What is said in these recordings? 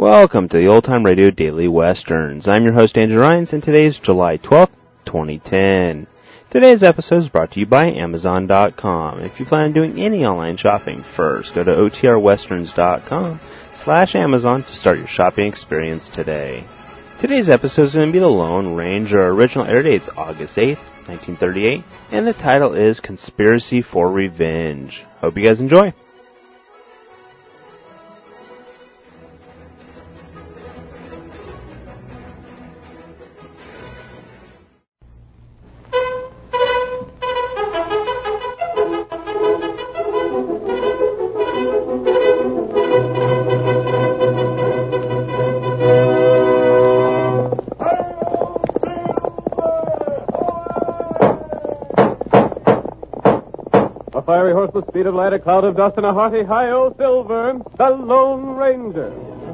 Welcome to the Old Time Radio Daily Westerns. I'm your host, Andrew Rhynes, and today is July 12th, 2010. Today's episode is brought to you by Amazon.com. If you plan on doing any online shopping, first go to otrwesterns.com/Amazon to start your shopping experience today. Today's episode is going to be The Lone Ranger. Original air date's August 8th, 1938, and the title is Conspiracy for Revenge. Hope you guys enjoy. Fiery horse with speed of light, a cloud of dust, and a hearty hi-yo Silver, the Lone Ranger.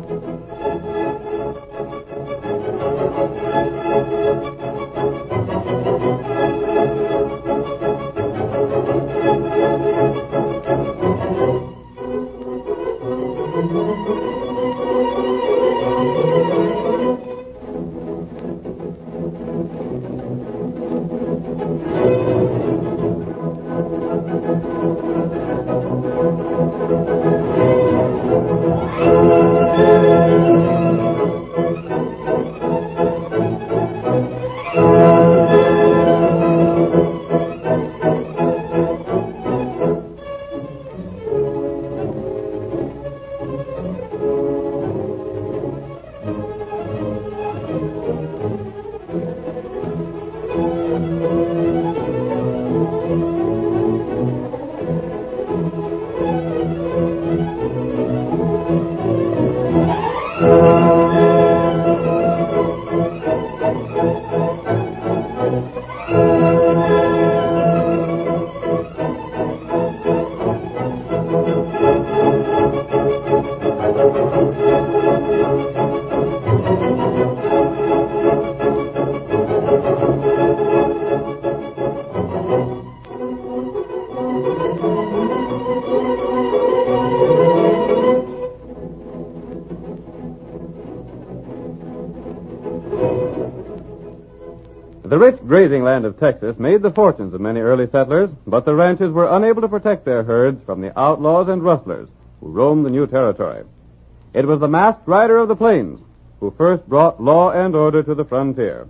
The rich grazing land of Texas made the fortunes of many early settlers, but the ranchers were unable to protect their herds from the outlaws and rustlers who roamed the new territory. It was the masked rider of the plains who first brought law and order to the frontier.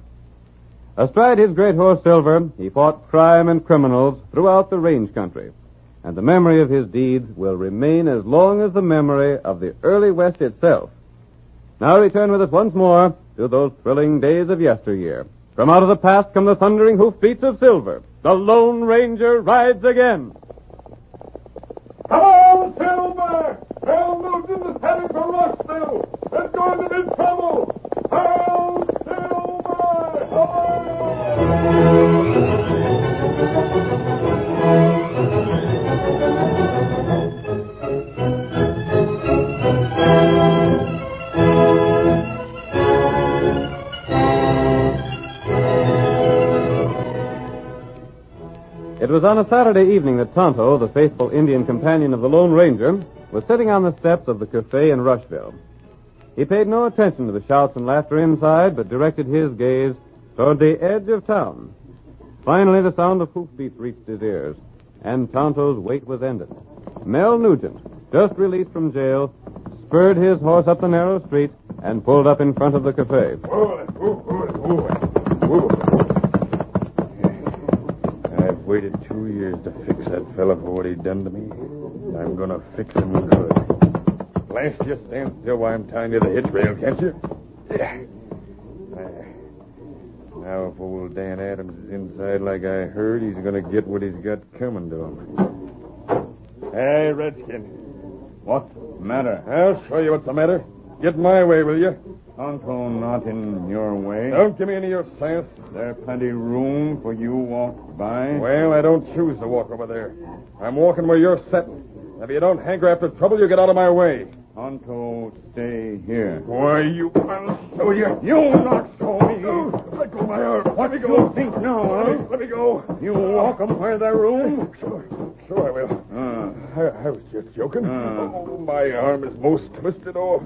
Astride his great horse Silver, he fought crime and criminals throughout the range country, and the memory of his deeds will remain as long as the memory of the early West itself. Now return with us once more to those thrilling days of yesteryear. From out of the past come the thundering hoofbeats of Silver. The Lone Ranger rides again. Come on, Silver! Mel Nugent is heading for Rushville. There's going to be trouble. Hail, Silver! It was on a Saturday evening that Tonto, the faithful Indian companion of the Lone Ranger, was sitting on the steps of the cafe in Rushville. He paid no attention to the shouts and laughter inside, but directed his gaze toward the edge of town. Finally, the sound of hoofbeats reached his ears, and Tonto's wait was ended. Mel Nugent, just released from jail, spurred his horse up the narrow street and pulled up in front of the cafe. I've waited 2 years to fix that fella for what he done to me. I'm going to fix him good. Blast you, stand still while I'm tying you to the hitch rail, can't you? Now, if old Dan Adams is inside like I heard, he's going to get what he's got coming to him. Hey, Redskin. What's the matter? I'll show you what's the matter. Get my way, will you? Tonto, not in your way. Don't give me any of your sass. There's plenty room for you walk by. Well, I don't choose to walk over there. I'm walking where you're sitting. If you don't hanker after trouble, you get out of my way. Tonto, stay here. Why, I'll show you. You'll not show me. Let go of my arm. What do you think now, huh? Let me go. You walk 'em where there's room? Sure. sure I will. I was just joking. Oh, my arm is most twisted off.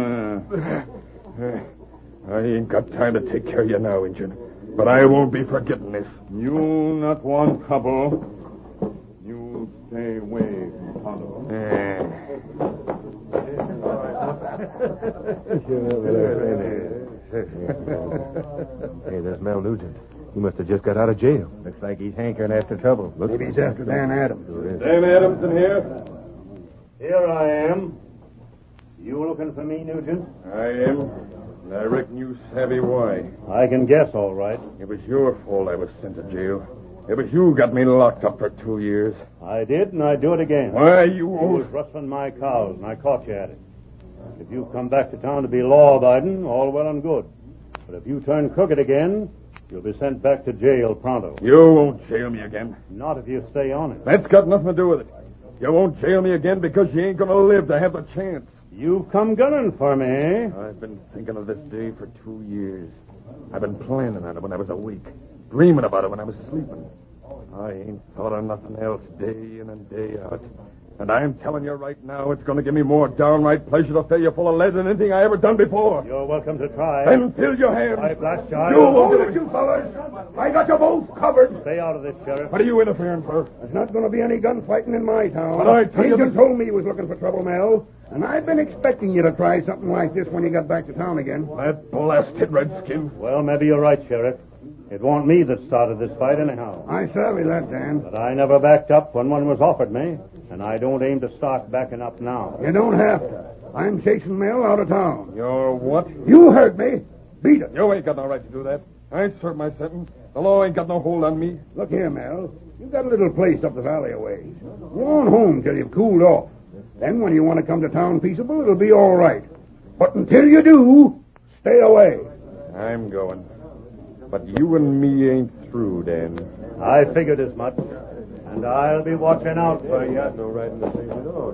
I ain't got time to take care of you now, Injun. But I won't be forgetting this. You not want trouble. You stay away from Tonto. Hey, there's Mel Nugent. He must have just got out of jail. Looks like he's hankering after trouble. Maybe he's after Dan Adams. Dan Adams in here? Here I am. You looking for me, Nugent? I am. And I reckon you savvy why. I can guess, all right. It was your fault I was sent to jail. It was you got me locked up for 2 years. I did, and I'd do it again. Why, you You old... was rustling my cows, and I caught you at it. If you've come back to town to be law-abiding, all well and good. But if you turn crooked again, you'll be sent back to jail pronto. You won't jail me again. Not if you stay on it. That's got nothing to do with it. You won't jail me again because you ain't going to live to have the chance. You've come gunning for me, eh? I've been thinking of this day for 2 years. I've been planning on it when I was awake, dreaming about it when I was sleeping. I ain't thought of nothing else day in and day out. And I'm telling you right now, it's going to give me more downright pleasure to fill you full of lead than anything I ever done before. You're welcome to try. Then fill your hands. I blast you. You won't do it, you fellas. I got you both covered. Stay out of this, Sheriff. What are you interfering for? There's not going to be any gunfighting in my town. But I tell you Agent that- told me he was looking for trouble, Mel. And I've been expecting you to try something like this when you got back to town again. That blasted redskin. Well, maybe you're right, Sheriff. It wasn't me that started this fight anyhow. I savvy that, Dan. But I never backed up when one was offered me, and I don't aim to start backing up now. You don't have to. I'm chasing Mel out of town. You're what? You heard me. Beat it. You ain't got no right to do that. I ain't served my sentence. The law ain't got no hold on me. Look here, Mel. You've got a little place up the valley a ways. Go on home till you've cooled off. Then when you want to come to town peaceable, it'll be all right. But until you do, stay away. I'm going. But you and me ain't through, Dan. I figured as much, and I'll be watching out for you. No right in the place at all.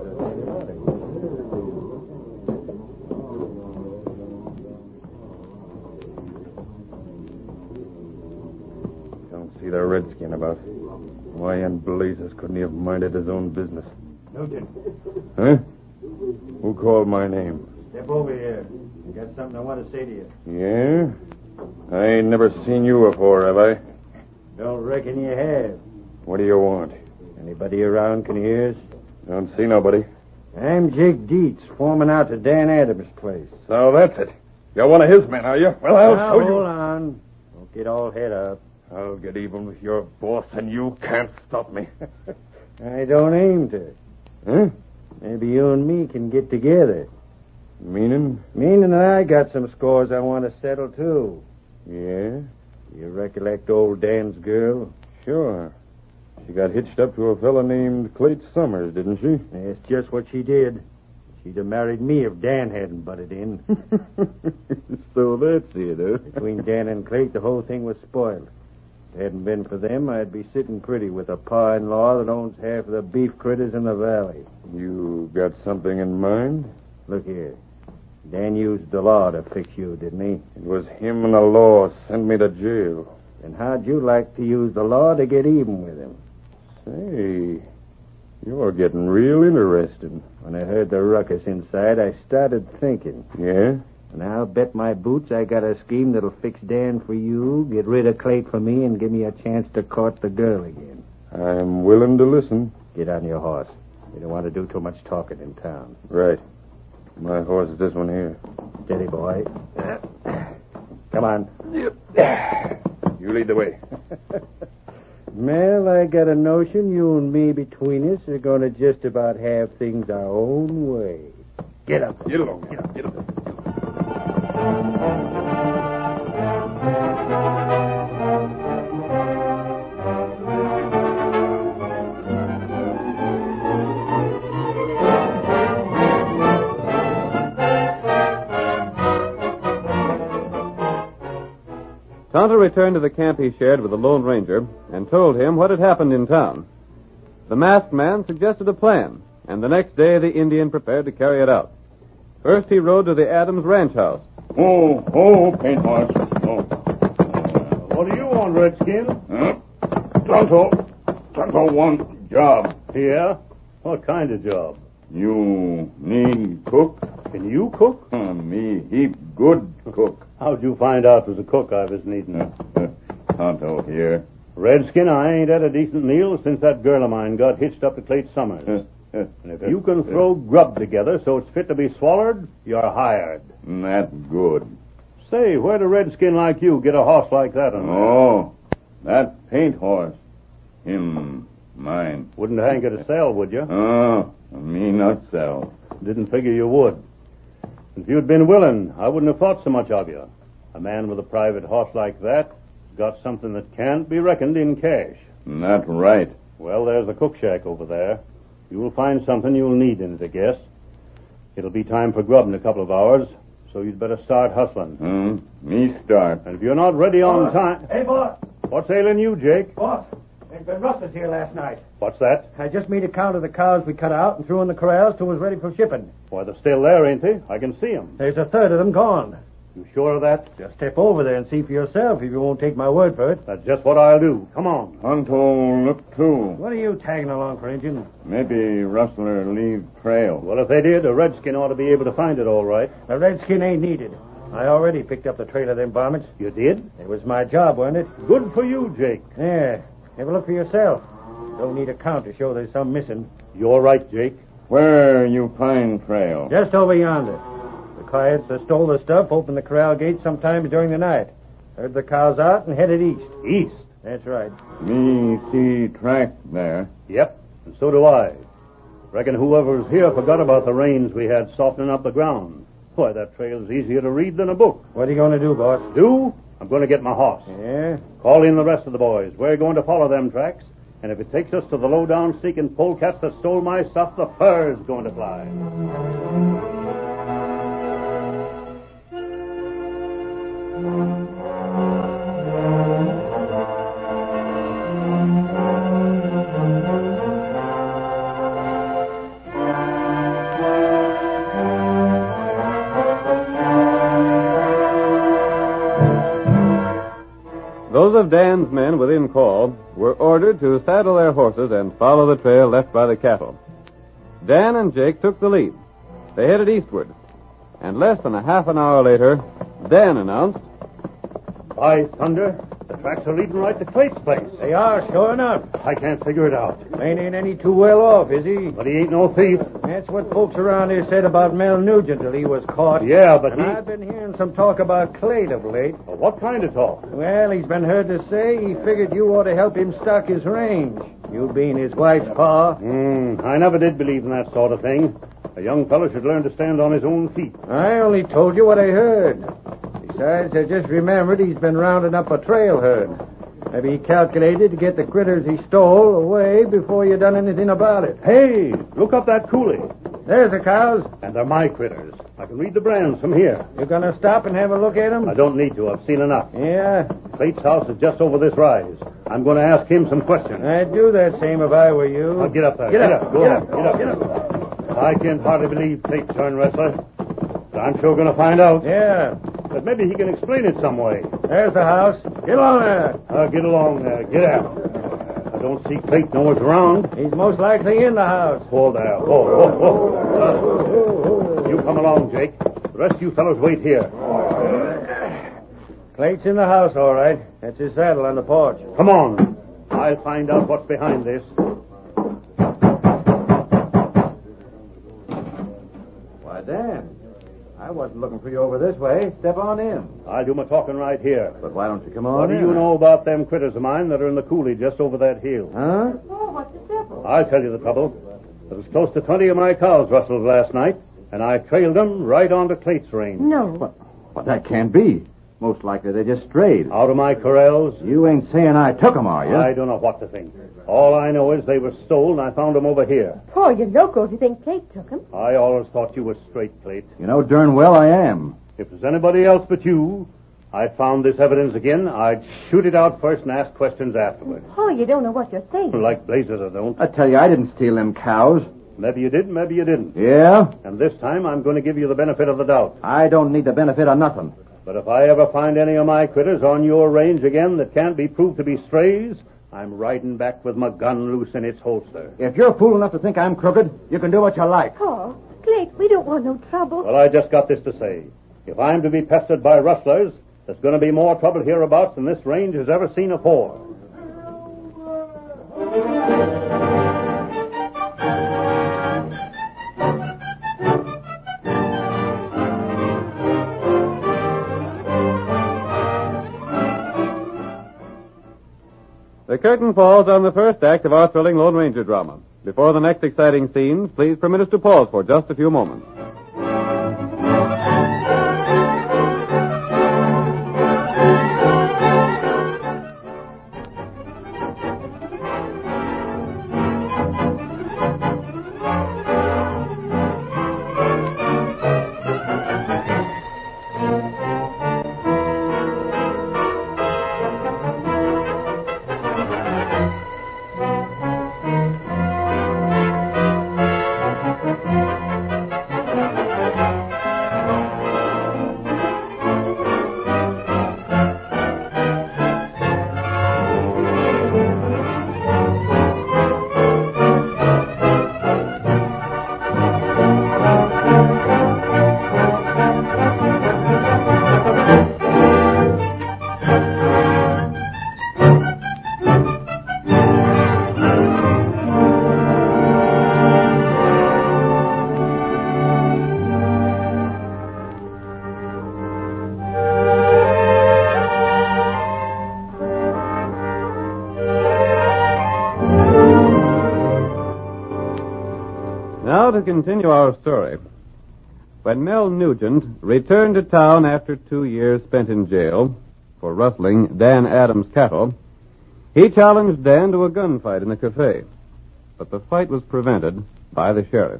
Don't see the redskin about. Why in blazes couldn't he have minded his own business? Nugent, Huh? Who called my name? step over here. I got something I want to say to you. Yeah? I ain't never seen you before, have I? Don't reckon you have. What do you want? Anybody around can hear us? Don't see nobody. I'm Jake Dietz, foreman out to Dan Adams' place. So that's it. You're one of his men, are you? Well, I'll Now, show you. hold on. Don't get all head up. I'll get even with your boss, and you can't stop me. I don't aim to. Huh? Maybe you and me can get together. Meaning? Meaning that I got some scores I want to settle, too. Yeah? You recollect old Dan's girl? Sure. She got hitched up to a fella named Clayt Summers, didn't she? That's just what she did. She'd have married me if Dan hadn't butted in. So that's it, huh? Between Dan and Clayt, the whole thing was spoiled. If it hadn't been for them, I'd be sitting pretty with a pa-in-law that owns half of the beef critters in the valley. You got something in mind? Look here. Dan used the law to fix you, didn't he? It was him and the law sent me to jail. And how'd you like to use the law to get even with him? Say, you're getting real interested. When I heard the ruckus inside, I started thinking. Yeah? And I'll bet my boots I got a scheme that'll fix Dan for you, get rid of Clayt for me, and give me a chance to court the girl again. I'm willing to listen. Get on your horse. You don't want to do too much talking in town. Right. My horse is this one here. Steady, boy. Come on. You lead the way. Mel, I got a notion you and me between us are going to just about have things our own way. Get up. Get along. Get up. Tonto returned to the camp he shared with the Lone Ranger and told him what had happened in town. The masked man suggested a plan, and the next day the Indian prepared to carry it out. First, he rode to the Adams ranch house. Paint horse. What do you want, Redskin? Tonto want Job. Yeah? What kind of job? You need cook? Can you cook? Me heap good cook. How'd you find out it was a cook I was needing? Tonto here. Redskin, I ain't had a decent meal since that girl of mine got hitched up to Clayt Summers. And if you can throw grub together so it's fit to be swallowed, you're hired. That good. Say, where'd a redskin like you get a horse like that on? Oh, that paint horse. Him, mine. Wouldn't hang it a sell, would you? Oh, me not sell. Didn't figure you would. If you'd been willing, I wouldn't have thought so much of you. A man with a private horse like that got something that can't be reckoned in cash. Not right. Well, there's a cook shack over there. You'll find something you'll need in it, I guess. It'll be time for grub in a couple of hours, so you'd better start hustling. Me start. And if you're not ready on time... Hey, boss. What's ailing you, Jake? Boss, there's been rustlers here last night. What's that? I just made a count of the cows we cut out and threw in the corrals till it was ready for shipping. Why, they're still there, ain't they? I can see them. There's a third of them gone. You sure of that? Just step over there and see for yourself if you won't take my word for it. That's just what I'll do. Come on. Tonto, look too. What are you tagging along for, Injun? Maybe rustler leave trail. Well, if they did, a redskin ought to be able to find it all right. The redskin ain't needed. I already picked up the trail of them varmints. You did? It was my job, wasn't it? Good for you, Jake. Yeah. Have a look for yourself. Don't need a count to show there's some missing. You're right, Jake. Where you find trail? Just over yonder. The coyotes that stole the stuff opened the corral gate sometimes during the night. Heard the cows out and headed east. East? That's right. Me see track there. Yep, and so do I. Reckon whoever was here forgot about the rains we had softening up the ground. Why, that trail's easier to read than a book. What are you going to do, boss? Do? I'm going to get my horse. Yeah? Call in the rest of the boys. We're going to follow them tracks. And if it takes us to the low-down sneaking polecats that stole my stuff, the fur's going to fly. Those of Dan's men within call were ordered to saddle their horses and follow the trail left by the cattle. Dan and Jake took the lead. They headed eastward. And less than a half an hour later, Dan announced, By thunder, the tracks are leading right to Clayt's place. They are, sure enough. I can't figure it out. Lane ain't any too well off, is he? But he ain't no thief. That's what folks around here said about Mel Nugent till he was caught. Yeah, but and I've been hearing some talk about Clayt of late. Well, what kind of talk? Well, he's been heard to say he figured you ought to help him stock his range. You being his wife's pa. I never did believe in that sort of thing. A young fellow should learn to stand on his own feet. I only told you what I heard. Besides, I just remembered he's been rounding up a trail herd. Maybe he calculated to get the critters he stole away before you done anything about it. Hey, look up that coulee. There's the cows. And they're my critters. I can read the brands from here. You gonna stop and have a look at them? I don't need to. I've seen enough. Yeah? Clayt's house is just over this rise. I'm going to ask him some questions. I'd do that same if I were you. Now, get up there. Get up. Go Get on. up. Get up. Get up. I can't hardly believe Clayt's turned wrestler. But I'm sure going to find out. Yeah. But maybe he can explain it some way. There's the house. Get along there. Get along there. Get out. I don't see Clayt nowhere around. He's most likely in the house. Hold there. You come along, Jake. The rest of you fellows wait here. Clayt's in the house, all right. That's his saddle on the porch. Come on. I'll find out what's behind this. Why, Dan, I wasn't looking for you over this way. Step on in. I'll do my talking right here. But why don't you come on What do you know about them critters of mine that are in the coulee just over that hill? Huh? Oh, what's the trouble? I'll tell you the trouble. There was close to 20 of my cows rustled last night, and I trailed them right onto Clayt's range. No. But that can't be. Most likely they just strayed. Out of my corrals. You ain't saying I took 'em, are you? I don't know what to think. All I know is they were stolen, and I found them over here. Poor you loco if you think Clayt took him. I always thought you were straight, Clayt. You know darn well I am. If there's anybody else but you, I found this evidence again, I'd shoot it out first and ask questions afterwards. Oh, you don't know what you're saying. Like blazes, I don't. I tell you, I didn't steal them cows. Maybe you did, maybe you didn't. Yeah? And this time I'm going to give you the benefit of the doubt. I don't need the benefit of nothing. But if I ever find any of my critters on your range again that can't be proved to be strays, I'm riding back with my gun loose in its holster. If you're fool enough to think I'm crooked, you can do what you like. Oh, Clayt, we don't want no trouble. Well, I just got this to say. If I'm to be pestered by rustlers, there's going to be more trouble hereabouts than this range has ever seen afore. The curtain falls on the first act of our thrilling Lone Ranger drama. Before the next exciting scenes, please permit us to pause for just a few moments. Now to continue our story. When Mel Nugent returned to town after 2 years spent in jail for rustling Dan Adams' cattle, he challenged Dan to a gunfight in the cafe. But the fight was prevented by the sheriff.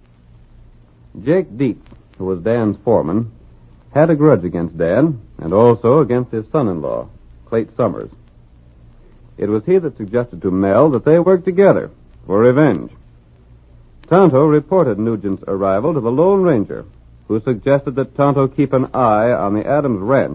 Jake Dietz, who was Dan's foreman, had a grudge against Dan and also against his son-in-law, Clayt Summers. It was he that suggested to Mel that they work together for revenge. Tonto reported Nugent's arrival to the Lone Ranger, who suggested that Tonto keep an eye on the Adams ranch.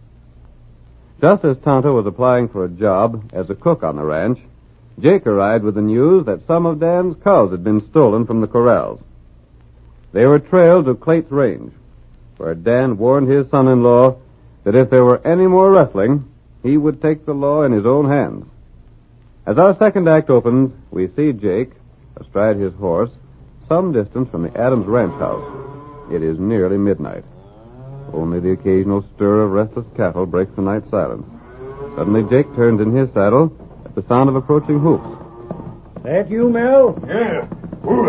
Just as Tonto was applying for a job as a cook on the ranch, Jake arrived with the news that some of Dan's cows had been stolen from the corrals. They were trailed to Clayt's range, where Dan warned his son-in-law that if there were any more rustling, he would take the law in his own hands. As our second act opens, we see Jake, astride his horse, some distance from the Adams ranch house. It is nearly midnight. Only the occasional stir of restless cattle breaks the night silence. Suddenly Jake turns in his saddle at the sound of approaching hoofs. That you, Mel? Yeah. Move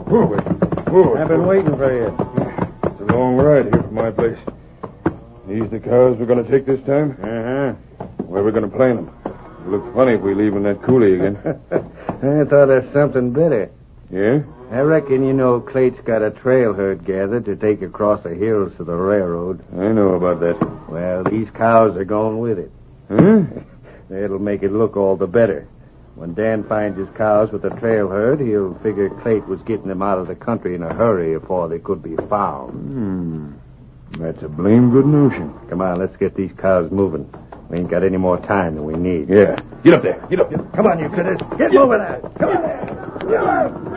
it. I've been waiting for you. It's a long ride here from my place. These the cows we're going to take this time? Uh-huh. Where we're going to plant them? It'll look funny if we leave in that coulee again. I thought there's something better. Yeah? I reckon you know Clayt's got a trail herd gathered to take across the hills to the railroad. I know about that. Well, these cows are going with it. Huh? It'll make it look all the better. When Dan finds his cows with the trail herd, he'll figure Clayt was getting them out of the country in a hurry before they could be found. That's a blame good notion. Come on, let's get these cows moving. We ain't got any more time than we need. Yeah. Get up there. Get up. Come on, you critters. Get moving there. Come on there.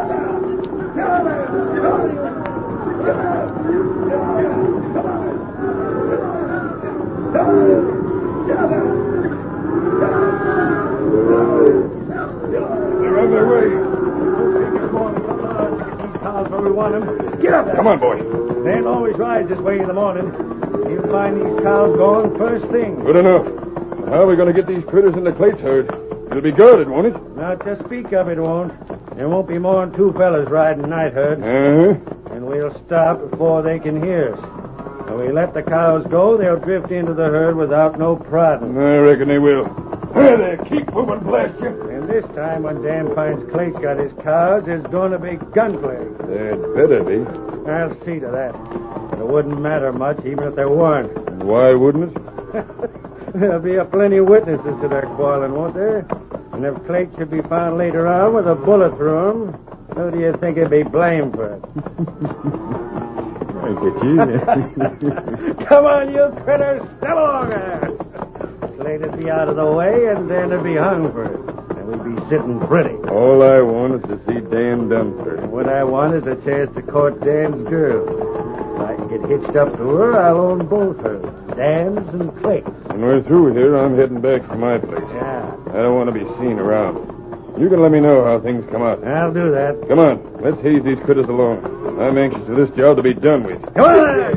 They're on their way. These cows where we want them. Get up there. Come on, boy. Dan always rides this way in the morning. He'll find these cows going first thing. Good enough. How are we going to get these critters into Clayt's herd? It'll be guarded, won't it? Not to speak of, it won't. There won't be more than 2 fellas riding night herd. Uh-huh. And we'll stop before they can hear us. When we let the cows go, they'll drift into the herd without no prodding. I reckon they will. There, keep moving, blast you. And this time, when Dan finds Clayt's got his cows, there's going to be gunplay. There'd better be. I'll see to that. It wouldn't matter much, even if there weren't. And why wouldn't it? There'll be a plenty of witnesses to their quarreling, won't there? And if Clayt should be found later on with a bullet through him, who do you think he'd be blamed for it? I get you. Come on, you critters. Step along there. Clate'd be out of the way, and Dan'd be hung for it. And we'd be sitting pretty. All I want is to see Dan Dunster. What I want is a chance to court Dan's girl. If I can get hitched up to her, I'll own both hers, Dan's and Clate's. When we're through here, I'm heading back to my place. Yeah, I don't want to be seen around. You can let me know how things come out. I'll do that. Come on, let's haze these critters along. I'm anxious for this job to be done with. Come on!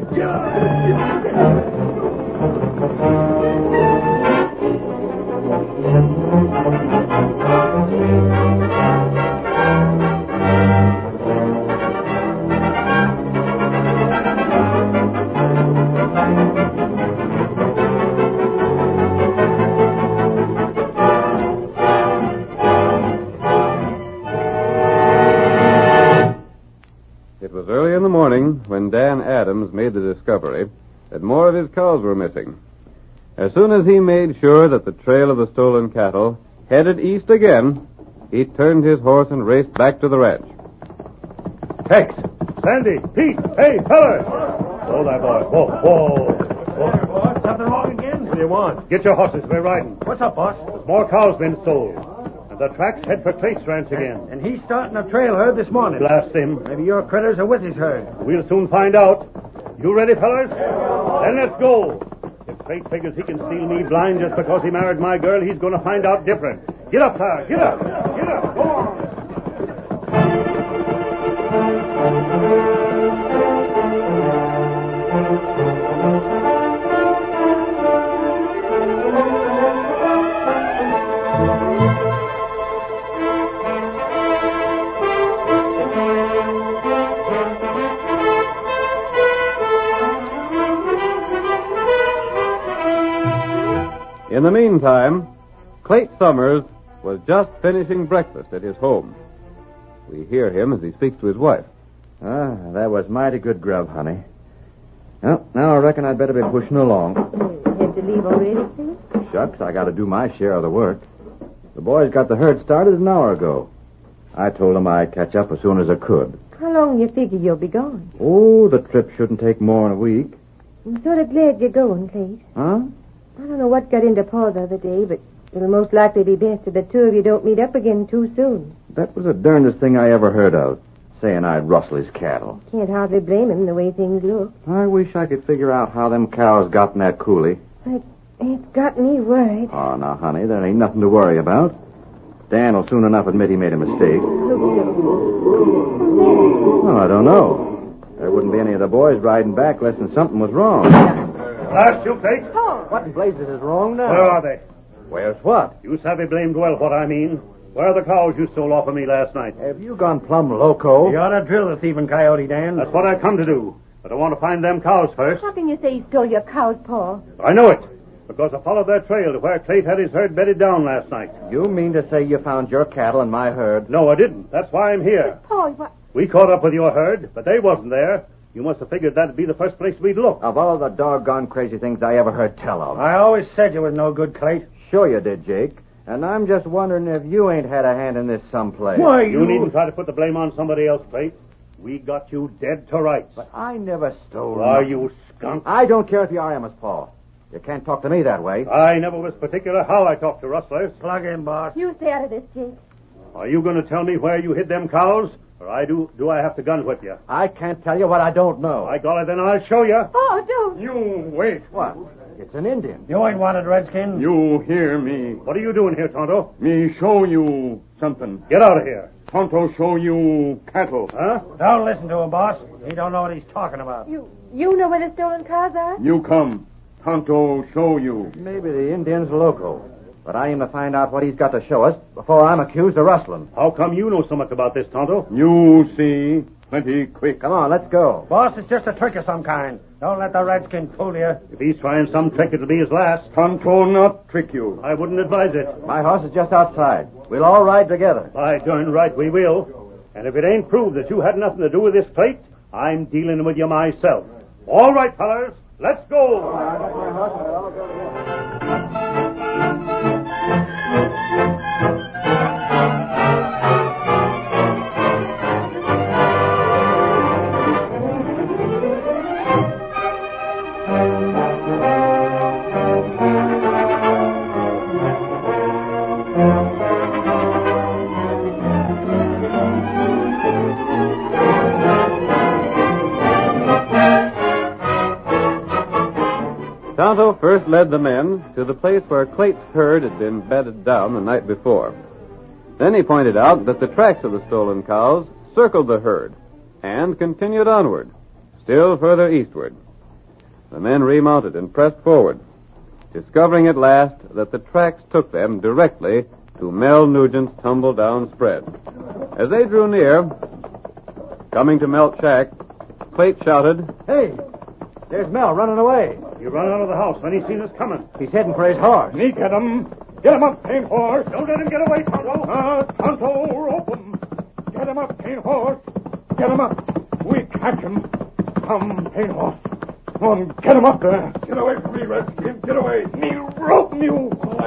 It was early in the morning when Dan Adams made the discovery that more of his cows were missing. As soon as he made sure that the trail of the stolen cattle headed east again, he turned his horse and raced back to the ranch. Tex, Sandy, Pete, hey, fellas! Hold that, boy. Whoa. Something wrong again? What do you want? Get your horses. We're riding. What's up, boss? There's more cows been sold. And the tracks head for Clate's ranch again. And he's starting a trail herd this morning. Blast him. Maybe your critters are with his herd. We'll soon find out. You ready, fellas? Then let's go. If Clate figures he can steal me blind just because he married my girl, he's going to find out different. Get up, sir. Get up. Get up. Go on. In the meantime, Clate Summers was just finishing breakfast at his home. We hear him as he speaks to his wife. That was mighty good grub, honey. Well, now I reckon I'd better be pushing along. You have to leave already, Clate? Shucks, I got to do my share of the work. The boys got the herd started an hour ago. I told them I'd catch up as soon as I could. How long do you figure you'll be gone? Oh, the trip shouldn't take more than a week. I'm sort of glad you're going, Clate. Huh? I don't know what got into Paul the other day, but it'll most likely be best if the two of you don't meet up again too soon. That was the darndest thing I ever heard of, saying I'd rustle his cattle. Can't hardly blame him the way things look. I wish I could figure out how them cows got in that coulee. It's got me worried. Oh, now, honey, there ain't nothing to worry about. Dan will soon enough admit he made a mistake. Well, I don't know. There wouldn't be any of the boys riding back unless something was wrong. Blast you, Clate. Paul! What in blazes is wrong now? Where are they? Where's what? You savvy blamed well what I mean. Where are the cows you stole off of me last night? Have you gone plumb loco? You ought to drill the thieving coyote, Dan. That's what I come to do. But I want to find them cows first. How can you say he stole your cows, Paul? I know it. Because I followed their trail to where Clate had his herd bedded down last night. You mean to say you found your cattle in my herd? No, I didn't. That's why I'm here. Paul, what? We caught up with your herd, but they wasn't there. You must have figured that'd be the first place we'd look. Of all the doggone crazy things I ever heard tell of. I always said you was no good, Clate. Sure you did, Jake. And I'm just wondering if you ain't had a hand in this someplace. Why, You needn't try to put the blame on somebody else, Clate. We got you dead to rights. But I never stole Why, nothing. you skunk? I don't care if you are Amos Paul. You can't talk to me that way. I never was particular how I talked to rustlers. Plug in, boss. You stay out of this, Jake. Are you going to tell me where you hid them cows? Or do I have to gun whip you? I can't tell you what I don't know. I got it, then I'll show you. Oh, don't. You wait. What? It's an Indian. You ain't wanted, Redskin. You hear me. What are you doing here, Tonto? Me show you something. Get out of here. Tonto show you cattle. Huh? Don't listen to him, boss. He don't know what he's talking about. You know where the stolen cows are? You come. Tonto show you. Maybe the Indian's loco. But I aim to find out what he's got to show us before I'm accused of rustling. How come you know so much about this, Tonto? You see. Plenty quick. Come on, let's go. Boss, it's just a trick of some kind. Don't let the Redskin fool you. If he's trying some trick, it'll be his last. Tonto not trick you. I wouldn't advise it. My horse is just outside. We'll all ride together. By darn right we will. And if it ain't proved that you had nothing to do with this plate, I'm dealing with you myself. All right, fellas, let's go. Tonto first led the men to the place where Clate's herd had been bedded down the night before. Then he pointed out that the tracks of the stolen cows circled the herd and continued onward, still further eastward. The men remounted and pressed forward, discovering at last that the tracks took them directly to Mel Nugent's tumble-down spread. As they drew near, coming to Melt's shack, Clate shouted, Hey, there's Mel running away. He run out of the house when he seen us coming. He's heading for his horse. Me get him. Get him up, paint horse. Don't let him get away, Tonto. Tonto, rope him. Get him up, paint horse. Get him up. We catch him. Come, paint horse. Come on, get him up there. Get away from me, Redskin. Get away. Me rope you.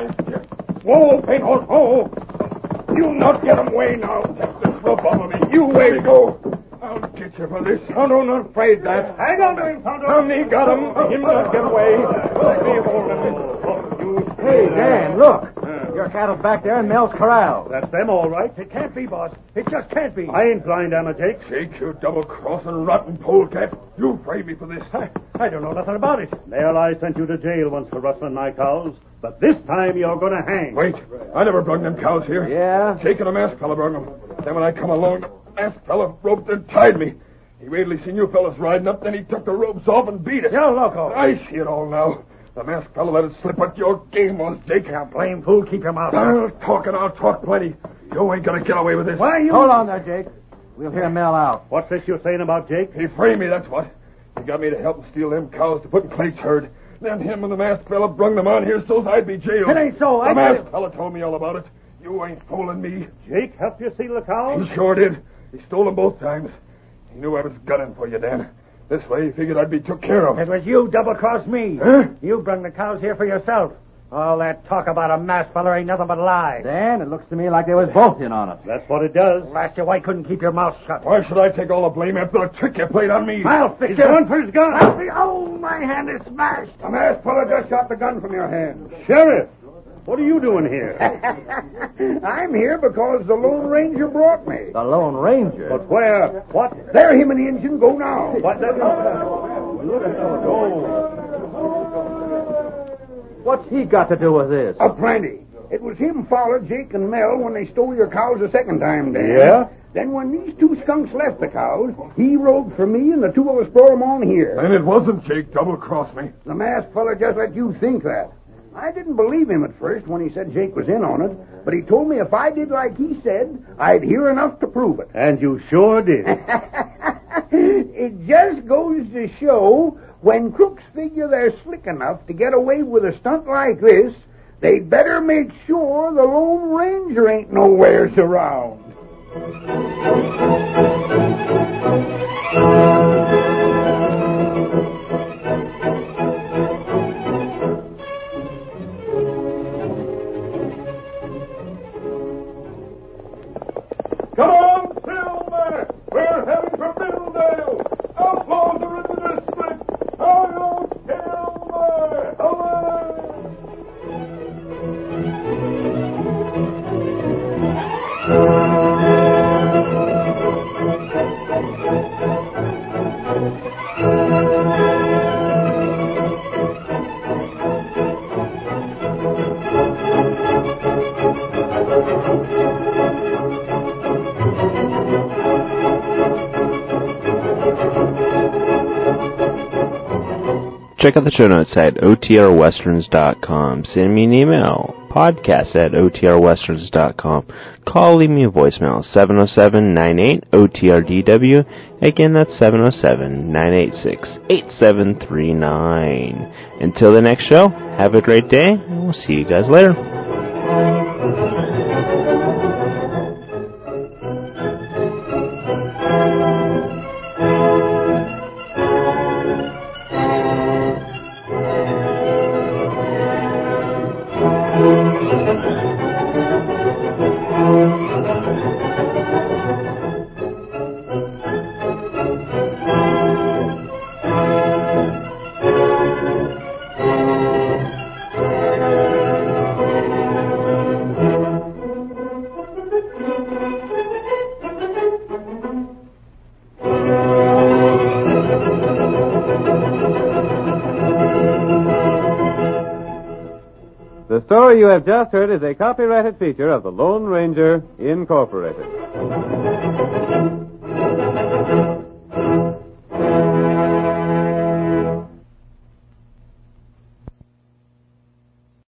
Whoa, paint horse, whoa. You not get him away now. Take this rope off of me. You way go. I'll get you for this. Tonto, not afraid that. Hang on to him, Tonto. Me got him. Him not get away. Me hold him. Hey, Dan, look. Your cattle's back there in Mel's corral. That's them, all right. It can't be, boss. It just can't be. I ain't blind, am I, Jake? Jake, you double-crossing rotten polecat. You framed me for this. I don't know nothing about it. Well, I sent you to jail once for rustling my cows, but this time you're going to hang. Wait, I never brung them cows here. Yeah? Jake and a masked fella brung them. Then when I come along, the masked fella roped and tied me. He waited till he seen you fellas riding up, then he took the ropes off and beat us. You're loco. I see it all now. The masked fella let it slip what your game was, Jake. Now, blame fool, keep your mouth I'll talk and I'll talk plenty. You ain't gonna get away with this. Why, you... Hold on there, Jake. We'll hear Mel out. What's this you're saying about Jake? He framed me, that's what. He got me to help him steal them cows to put in Clate's herd. Then him and the masked fella brung them on here so's I'd be jailed. It ain't so. The masked fella told me all about it. You ain't fooling me. Jake helped you steal the cows? He sure did. He stole them both times. He knew I was gunning for you, Dan. This way, he figured I'd be took care of. It was you double-crossed me. Huh? You brung the cows here for yourself. All that talk about a masked feller ain't nothing but lies. Dan, it looks to me like they was both in on it. That's what it does. Last year, why couldn't keep your mouth shut? Why should I take all the blame after the trick you played on me? I'll fix He's you. going for his gun. Oh, my hand is smashed. The masked fella just shot the gun from your hand. Sheriff, what are you doing here? I'm here because the Lone Ranger brought me. The Lone Ranger? But where? What? There him and the engine go now. What? Look at those. Oh. What's he got to do with this? Plenty. It was him followed Jake and Mel when they stole your cows the second time, Dan. Yeah? Then when these two skunks left the cows, he rode for me and the two of us brought them on here. And it wasn't Jake double-crossed me. The masked fella just let you think that. I didn't believe him at first when he said Jake was in on it, but he told me if I did like he said, I'd hear enough to prove it. And you sure did. It just goes to show when crooks figure they're slick enough to get away with a stunt like this, they better make sure the Lone Ranger ain't nowheres around. Come on, Silver! We're heading for Middledale! Outlaws are in the district! Hello, Silver! Away! Check out the show notes at otrwesterns.com. Send me an email, podcast@otrwesterns.com. Call, leave me a voicemail, 707-98-OTRDW. Again, that's 707-986-8739. Until the next show, have a great day, and we'll see you guys later. The story you have just heard is a copyrighted feature of the Lone Ranger, Incorporated.